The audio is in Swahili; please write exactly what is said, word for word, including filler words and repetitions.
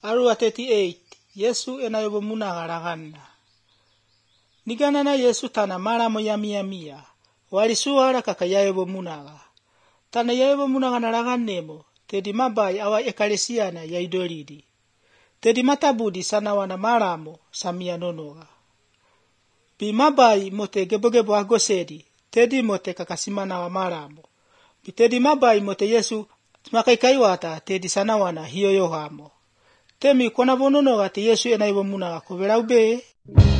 Arua thirty-eight. Yesu enayobo muna garagana. Nigana na Yesu tana mara moya mia mia. Wali suara kaka yayobo munaga. Tana yayobo munaga naraganemo. Tedi mabai awa ekalesiana ya idolidi. Tedi matabudi sana wana maramo samia nonoga. Bi mabai mote gebogebo agosedi. Tedi mote kakasimana wa maramo. Bi tedi mabai mote Yesu makaikaiwata tedi sana wana hiyo yohamo. Temi kona bononoga te Yesu enayobo munaga kubera ube.